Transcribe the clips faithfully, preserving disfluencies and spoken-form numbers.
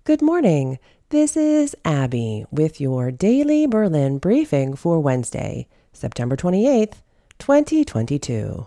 Good morning. This is Abby with your daily Berlin briefing for Wednesday, September twenty-eighth, twenty twenty-two.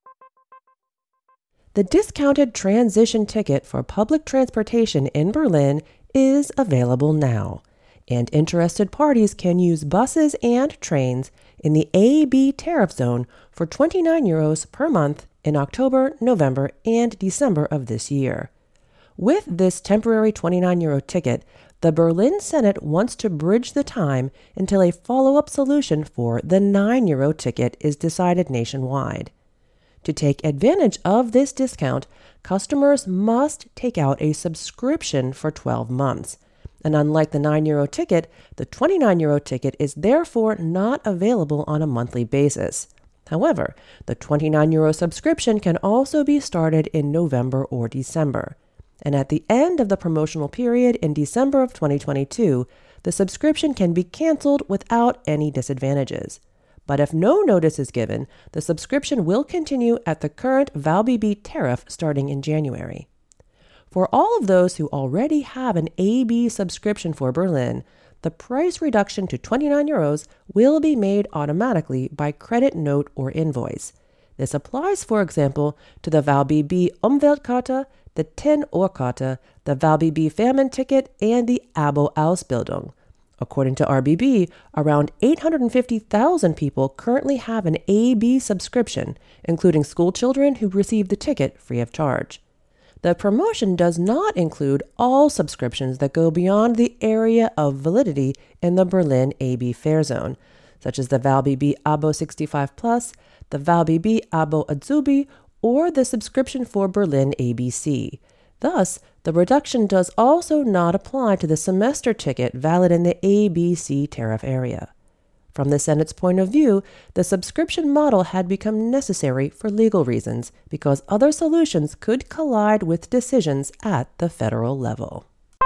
The discounted transition ticket for public transportation in Berlin is available now, and interested parties can use buses and trains in the A B tariff zone for twenty-nine euros per month in October, November, and December of this year. With this temporary twenty-nine euro ticket, the Berlin Senate wants to bridge the time until a follow-up solution for the nine euro ticket is decided nationwide. To take advantage of this discount, customers must take out a subscription for twelve months. And unlike the nine euro ticket, the twenty-nine euro ticket is therefore not available on a monthly basis. However, the twenty-nine euro subscription can also be started in November or December. And at the end of the promotional period in December of twenty twenty-two, the subscription can be canceled without any disadvantages. But if no notice is given, the subscription will continue at the current ValBB tariff starting in January. For all of those who already have an A B subscription for Berlin, the price reduction to twenty-nine euros will be made automatically by credit note or invoice. This applies, for example, to the ValBB Umweltkarte, the ten Uhr Karte, the ValBB Famine Ticket, and the Abo Ausbildung. According to R B B, around eight hundred fifty thousand people currently have an A B subscription, including school children who receive the ticket free of charge. The promotion does not include all subscriptions that go beyond the area of validity in the Berlin A B fare zone, such as the ValBB Abo sixty-five plus, the ValBB Abo Azubi, or the subscription for Berlin A B C. Thus, the reduction does also not apply to the semester ticket valid in the A B C tariff area. From the Senate's point of view, the subscription model had become necessary for legal reasons because other solutions could collide with decisions at the federal level.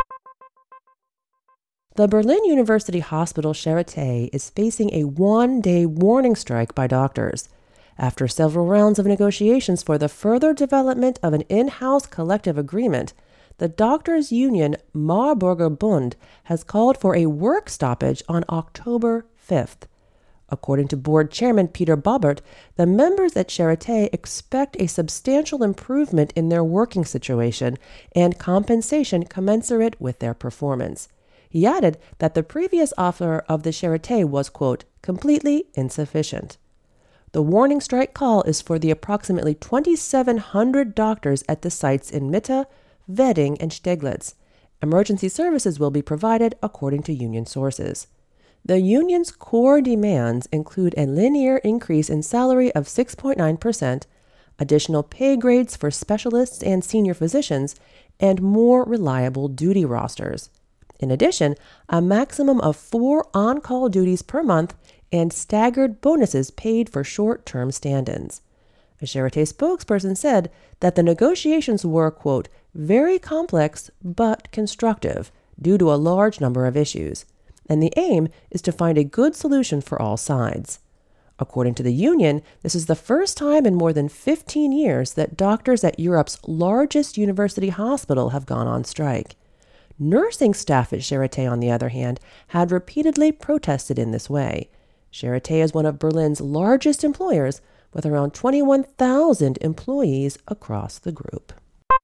The Berlin University Hospital Charité is facing a one-day warning strike by doctors. After several rounds of negotiations for the further development of an in-house collective agreement, the doctors' union Marburger Bund has called for a work stoppage on October fifth. According to board chairman Peter Bobbert, the members at Charité expect a substantial improvement in their working situation and compensation commensurate with their performance. He added that the previous offer of the Charité was, quote, completely insufficient. The warning strike call is for the approximately twenty-seven hundred doctors at the sites in Mitte, Wedding, and Steglitz. Emergency services will be provided according to union sources. The union's core demands include a linear increase in salary of six point nine percent, additional pay grades for specialists and senior physicians, and more reliable duty rosters. In addition, a maximum of four on-call duties per month and staggered bonuses paid for short-term stand-ins. A Charité spokesperson said that the negotiations were, quote, very complex but constructive due to a large number of issues, and the aim is to find a good solution for all sides. According to the union, this is the first time in more than fifteen years that doctors at Europe's largest university hospital have gone on strike. Nursing staff at Charité, on the other hand, had repeatedly protested in this way. Charité is one of Berlin's largest employers, with around twenty-one thousand employees across the group.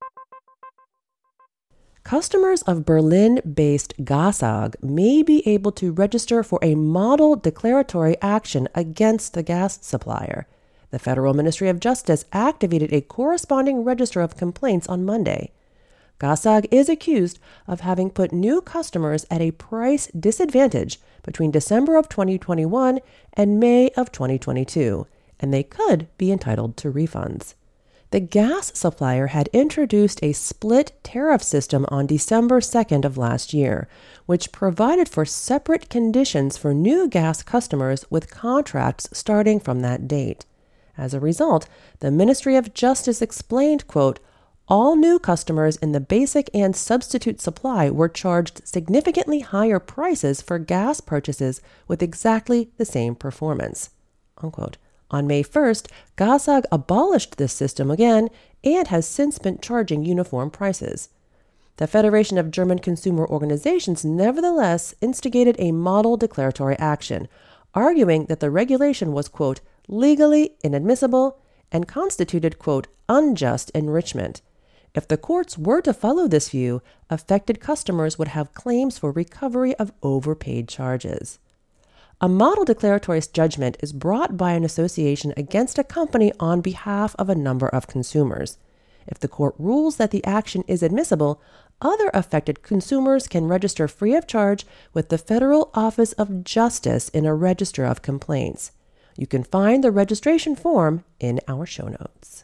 Customers of Berlin-based GASAG may be able to register for a model declaratory action against the gas supplier. The Federal Ministry of Justice activated a corresponding register of complaints on Monday. GASAG is accused of having put new customers at a price disadvantage between December of twenty twenty-one and May of twenty twenty-two, and they could be entitled to refunds. The gas supplier had introduced a split tariff system on December second of last year, which provided for separate conditions for new gas customers with contracts starting from that date. As a result, the Ministry of Justice explained, quote, all new customers in the basic and substitute supply were charged significantly higher prices for gas purchases with exactly the same performance, unquote. On May first, GASAG abolished this system again and has since been charging uniform prices. The Federation of German Consumer Organizations nevertheless instigated a model declaratory action, arguing that the regulation was, quote, legally inadmissible and constituted, quote, unjust enrichment. If the courts were to follow this view, affected customers would have claims for recovery of overpaid charges. A model declaratory judgment is brought by an association against a company on behalf of a number of consumers. If the court rules that the action is admissible, other affected consumers can register free of charge with the Federal Office of Justice in a register of complaints. You can find the registration form in our show notes.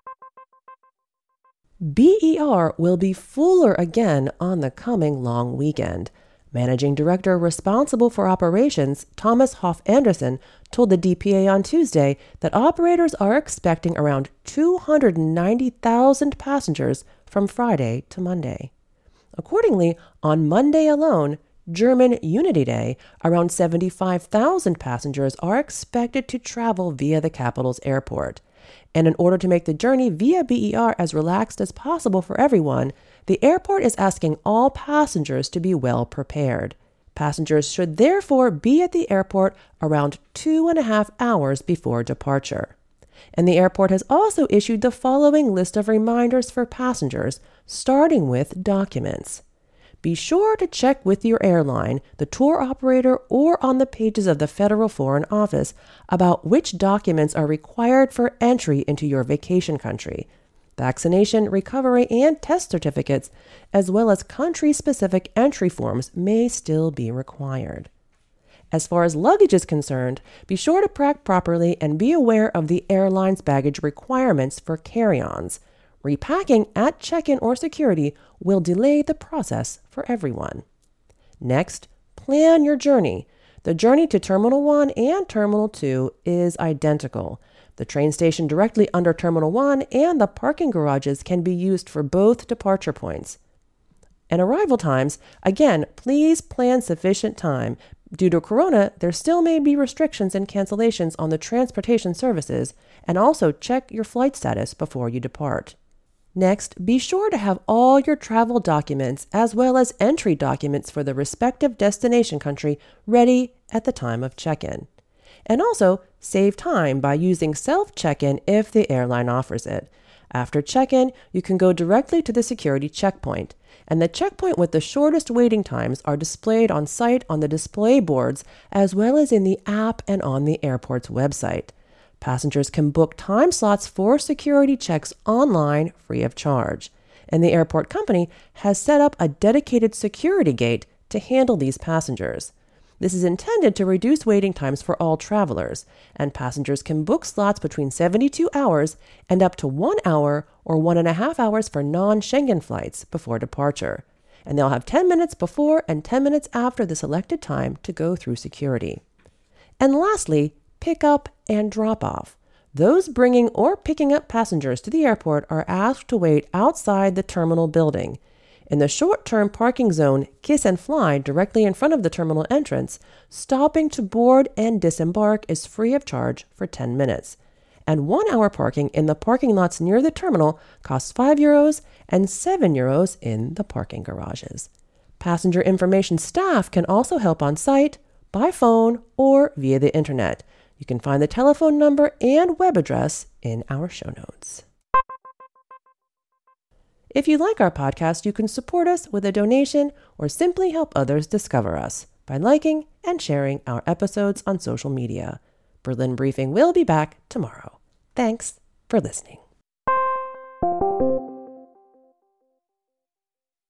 B E R will be fuller again on the coming long weekend. Managing Director responsible for operations, Thomas Hoff Anderson, told the D P A on Tuesday that operators are expecting around two hundred ninety thousand passengers from Friday to Monday. Accordingly, on Monday alone, German Unity Day, around seventy-five thousand passengers are expected to travel via the capital's airport. And in order to make the journey via B E R as relaxed as possible for everyone, the airport is asking all passengers to be well prepared. Passengers should therefore be at the airport around two and a half hours before departure. And the airport has also issued the following list of reminders for passengers, starting with documents. Be sure to check with your airline, the tour operator, or on the pages of the Federal Foreign Office about which documents are required for entry into your vacation country. Vaccination, recovery, and test certificates, as well as country-specific entry forms, may still be required. As far as luggage is concerned, be sure to pack properly and be aware of the airline's baggage requirements for carry-ons. Repacking at check-in or security will delay the process for everyone. Next, plan your journey. The journey to Terminal one and Terminal two is identical. The train station directly under Terminal one and the parking garages can be used for both departure points. And arrival times, again, please plan sufficient time. Due to Corona, there still may be restrictions and cancellations on the transportation services, and also check your flight status before you depart. Next, be sure to have all your travel documents as well as entry documents for the respective destination country ready at the time of check-in. And also, save time by using self-check-in if the airline offers it. After check-in, you can go directly to the security checkpoint, and the checkpoint with the shortest waiting times are displayed on site on the display boards as well as in the app and on the airport's website. Passengers can book time slots for security checks online free of charge, and the airport company has set up a dedicated security gate to handle these passengers. This is intended to reduce waiting times for all travelers, and passengers can book slots between seventy-two hours and up to one hour or one and a half hours for non-Schengen flights before departure. And they'll have ten minutes before and ten minutes after the selected time to go through security. And lastly, pick up and drop off. Those bringing or picking up passengers to the airport are asked to wait outside the terminal building. In the short-term parking zone, Kiss and Fly, directly in front of the terminal entrance, stopping to board and disembark is free of charge for ten minutes. And one-hour parking in the parking lots near the terminal costs five euros and seven euros in the parking garages. Passenger information staff can also help on site, by phone, or via the internet. You can find the telephone number and web address in our show notes. If you like our podcast, you can support us with a donation or simply help others discover us by liking and sharing our episodes on social media. Berlin Briefing will be back tomorrow. Thanks for listening.